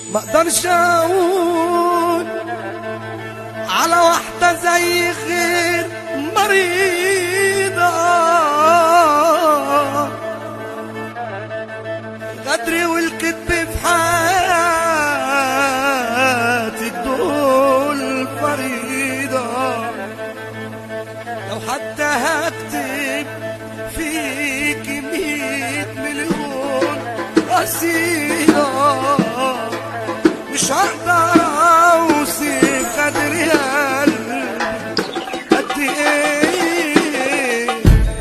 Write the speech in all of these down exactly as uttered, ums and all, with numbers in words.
ما اقدرش اقول على واحدة زي غير مريضة، غدر والكذب في حياتك دول فريضة. لو حتى هكتب فيك مية مليون قصيدة مش هقدر اوصف قدر قلبي قد ايه.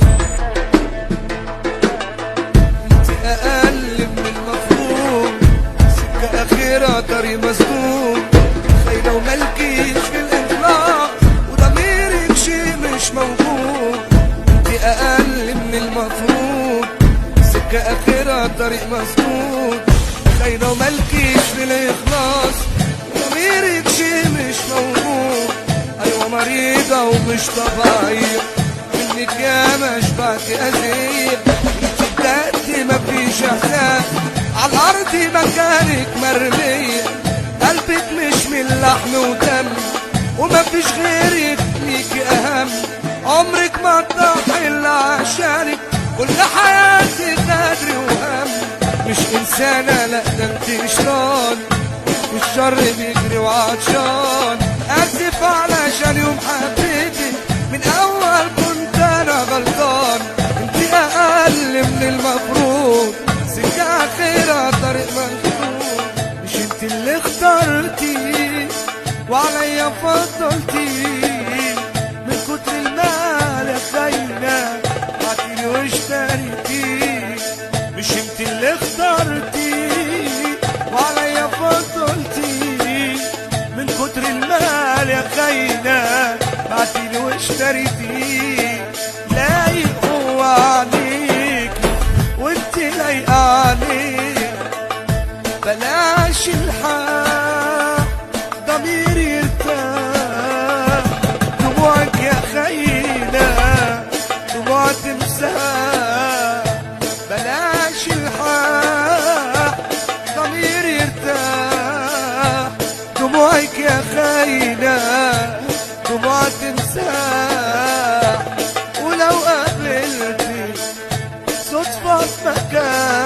انت اقل من المفروض، سكة اخيرة طريق مسدود، خاينة وملكيش في الاخلاص وضميرك شي مش موجود. انت اقل من المفروض، سكة اخيرة طريق مسدود، خاينة وملكيش في الاخلاص ضميرك شي مش موجود. ايوه مريضة ومش طبيعية، منك ياما شبعت اذية. انت بجد مفيش احلام، عالارض مكانك مرمية. قلبك مش من لحم ودم ومفيش غيرك ليكي اهم. عمرك ما تضحي الا عشانك، كل حياتي غدر وهم. مش انسانة لا ده انت شيطان، والشر بيجري وعطشان. اسف علشان يوم حبيتك، من اول كنت انا غلطان. انت اقل من المفروض، سكة اخيرة طريق مسدود. مش انت اللي اخترتي وعليا فضلتي، من كتر المال يا خاينة بعتيلي واشتريتي. مش انت اللي اخترتي وعليا فضلتي، من كتر المال يا خاينة بعتيلي واشتريتي. لايق هو عليك وانت لايقة عليك، بلاش الحق ضميري يرتاح. دموعك يا خاينة دموع تمسح، بلاش الحق ضميري يرتاح. دموعك يا خاينة دموع تمسح. ولو قابلتك صدفة في مكان